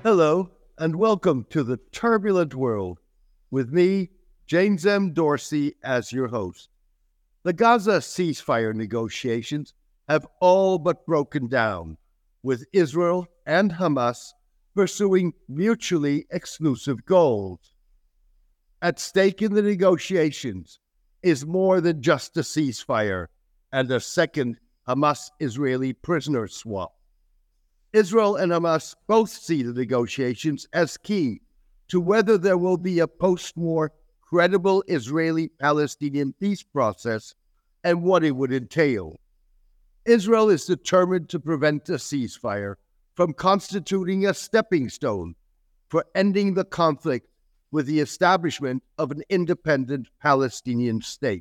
Hello, and welcome to the Turbulent World with me, James M. Dorsey, as your host. The Gaza ceasefire negotiations have all but broken down, with Israel and Hamas pursuing mutually exclusive goals. At stake in the negotiations is more than just a ceasefire and a second Hamas-Israeli prisoner swap. Israel and Hamas both see the negotiations as key to whether there will be a post-war credible Israeli-Palestinian peace process and what it would entail. Israel is determined to prevent a ceasefire from constituting a stepping stone for ending the conflict with the establishment of an independent Palestinian state.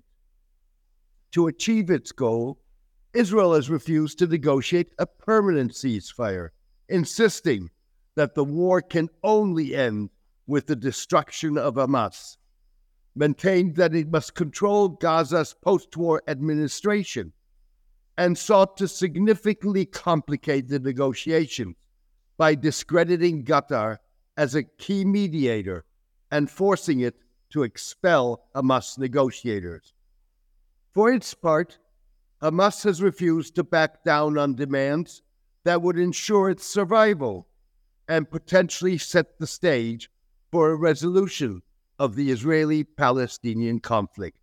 To achieve its goal, Israel has refused to negotiate a permanent ceasefire, insisting that the war can only end with the destruction of Hamas, maintained that it must control Gaza's post-war administration, and sought to significantly complicate the negotiations by discrediting Qatar as a key mediator and forcing it to expel Hamas negotiators. For its part, Hamas has refused to back down on demands that would ensure its survival and potentially set the stage for a resolution of the Israeli-Palestinian conflict.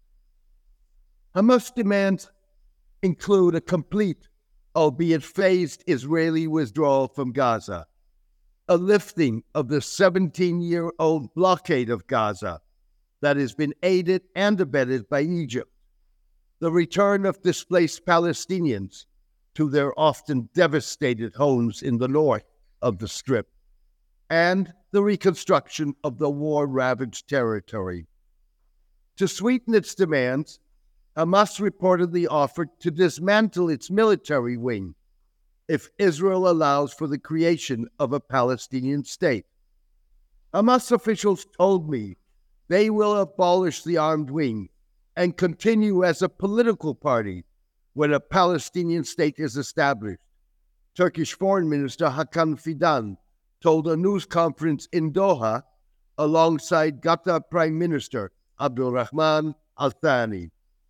Hamas demands include a complete, albeit phased, Israeli withdrawal from Gaza, a lifting of the 17-year-old blockade of Gaza that has been aided and abetted by Egypt, the return of displaced Palestinians to their often devastated homes in the north of the Strip, and the reconstruction of the war-ravaged territory. To sweeten its demands, Hamas reportedly offered to dismantle its military wing if Israel allows for the creation of a Palestinian state. Hamas officials told me they will abolish the armed wing and continue as a political party when a Palestinian state is established. Turkish Foreign Minister Hakan Fidan told a news conference in Doha alongside Qatar Prime Minister Abdulrahman Al-Thani.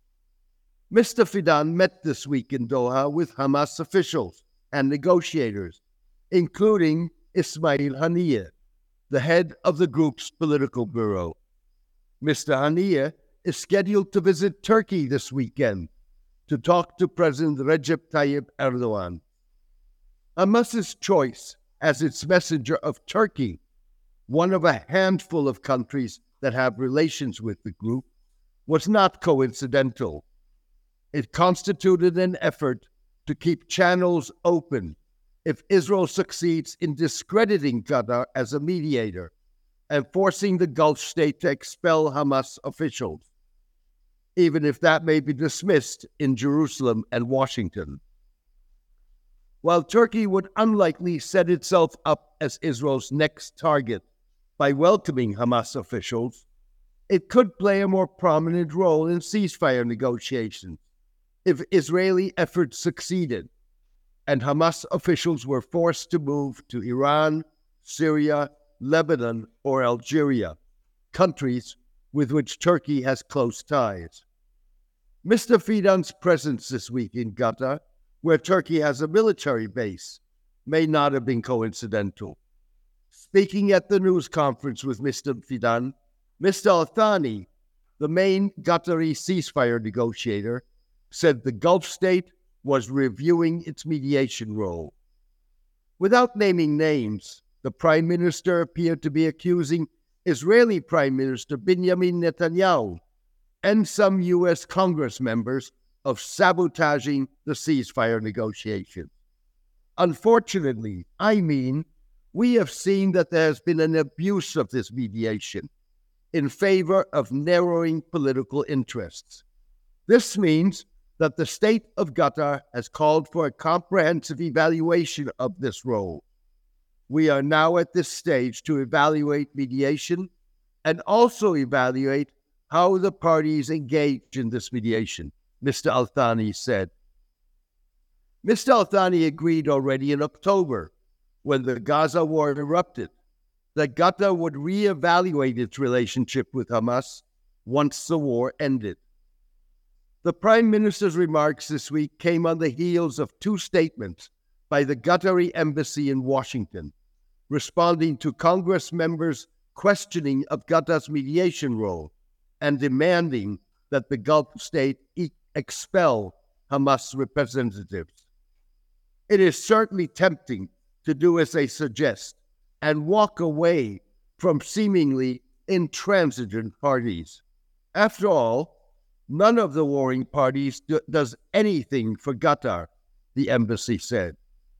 Mr. Fidan met this week in Doha with Hamas officials and negotiators, including Ismail Haniyeh, the head of the group's political bureau. Mr. Haniyeh is scheduled to visit Turkey this weekend to talk to President Recep Tayyip Erdogan. Hamas's choice as its messenger of Turkey, one of a handful of countries that have relations with the group, was not coincidental. It constituted an effort to keep channels open if Israel succeeds in discrediting Qatar as a mediator and forcing the Gulf state to expel Hamas officials, even if that may be dismissed in Jerusalem and Washington. While Turkey would unlikely set itself up as Israel's next target by welcoming Hamas officials, it could play a more prominent role in ceasefire negotiations if Israeli efforts succeeded and Hamas officials were forced to move to Iran, Syria, Lebanon, or Algeria, countries with which Turkey has close ties. Mr. Fidan's presence this week in Qatar, where Turkey has a military base, may not have been coincidental. Speaking at the news conference with Mr. Fidan, Mr. Al-Thani, the main Qatari ceasefire negotiator, said the Gulf state was reviewing its mediation role. Without naming names, the Prime Minister appeared to be accusing Israeli Prime Minister Benjamin Netanyahu and some U.S. Congress members of sabotaging the ceasefire negotiations. Unfortunately, we have seen that there has been an abuse of this mediation in favor of narrowing political interests. This means that the state of Qatar has called for a comprehensive evaluation of this role. We are now at this stage to evaluate mediation and also evaluate how the parties engage in this mediation, Mr. Al-Thani said. Mr. Al-Thani agreed already in October when the Gaza war erupted that Qatar would reevaluate its relationship with Hamas once the war ended. The Prime Minister's remarks this week came on the heels of two statements by the Qatari embassy in Washington, responding to Congress members' questioning of Qatar's mediation role and demanding that the Gulf state expel Hamas representatives. It is certainly tempting to do as they suggest and walk away from seemingly intransigent parties. After all, none of the warring parties does anything for Qatar, the embassy said.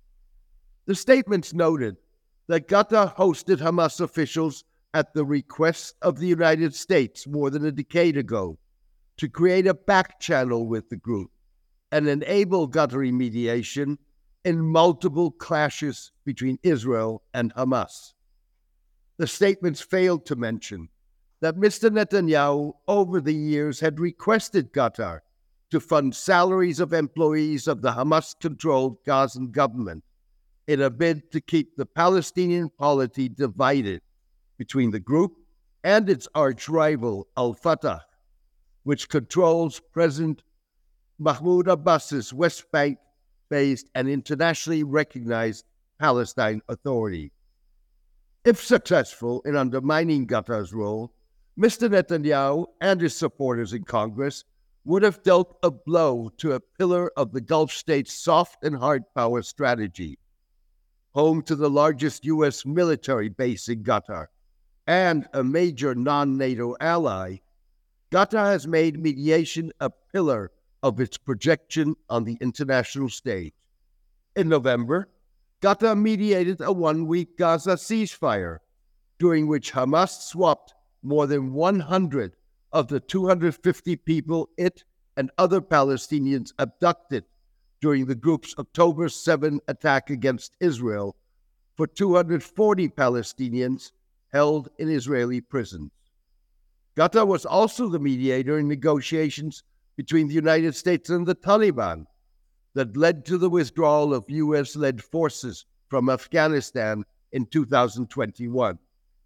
The statements noted that Qatar hosted Hamas officials at the request of the United States more than a decade ago to create a back channel with the group and enable Qatari mediation in multiple clashes between Israel and Hamas. The statements failed to mention that Mr. Netanyahu over the years had requested Qatar to fund salaries of employees of the Hamas-controlled Gazan government in a bid to keep the Palestinian polity divided between the group and its arch-rival al-Fatah, which controls President Mahmoud Abbas's West Bank-based and internationally recognized Palestine Authority. If successful in undermining Qatar's role, Mr. Netanyahu and his supporters in Congress would have dealt a blow to a pillar of the Gulf state's soft and hard power strategy. Home to the largest U.S. military base in Qatar and a major non-NATO ally, Qatar has made mediation a pillar of its projection on the international stage. In November, Qatar mediated a one-week Gaza ceasefire, during which Hamas swapped more than 100 of the 250 people it and other Palestinians abducted during the group's October 7 attack against Israel for 240 Palestinians held in Israeli prisons. Qatar was also the mediator in negotiations between the United States and the Taliban that led to the withdrawal of U.S.-led forces from Afghanistan in 2021.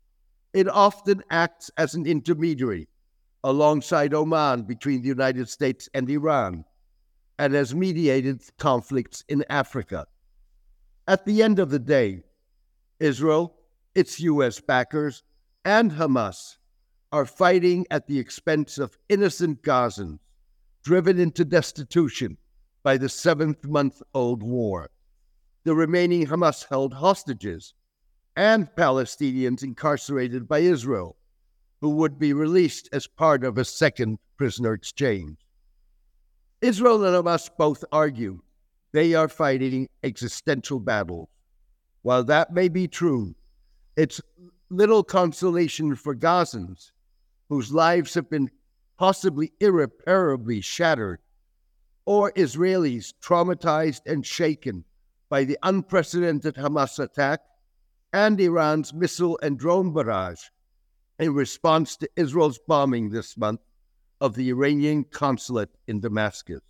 It often acts as an intermediary alongside Oman between the United States and Iran, and has mediated conflicts in Africa. At the end of the day, Israel, its U.S. backers, and Hamas are fighting at the expense of innocent Gazans, driven into destitution by the 7th-month-old war, the remaining Hamas-held hostages, and Palestinians incarcerated by Israel, who would be released as part of a second prisoner exchange. Israel and Hamas both argue they are fighting existential battles. While that may be true, it's little consolation for Gazans, whose lives have been possibly irreparably shattered, or Israelis traumatized and shaken by the unprecedented Hamas attack and Iran's missile and drone barrage in response to Israel's bombing this month of the Iranian consulate in Damascus.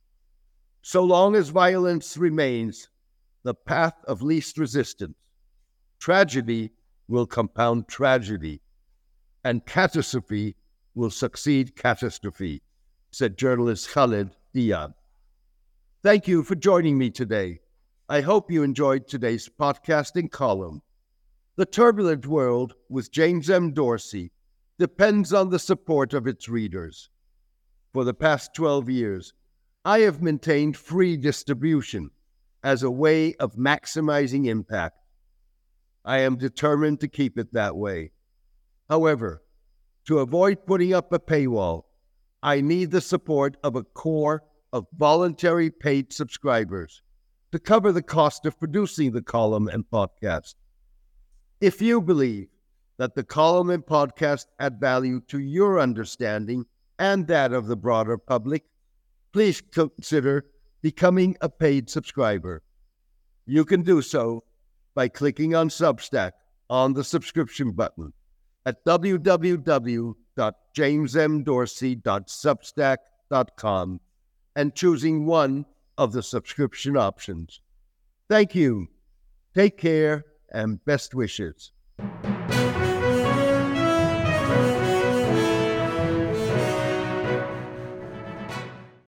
So long as violence remains the path of least resistance, tragedy will compound tragedy, and catastrophe will succeed catastrophe, said journalist Khaled Diab. Thank you for joining me today. I hope you enjoyed today's podcasting column. The Turbulent World with James M. Dorsey depends on the support of its readers. For the past 12 years, I have maintained free distribution as a way of maximizing impact. I am determined to keep it that way. However, to avoid putting up a paywall, I need the support of a core of voluntary paid subscribers to cover the cost of producing the column and podcast. If you believe that the column and podcast add value to your understanding and that of the broader public, please consider becoming a paid subscriber. You can do so by clicking on Substack on the subscription button at www.jamesmdorsey.substack.com and choosing one of the subscription options. Thank you. Take care and best wishes.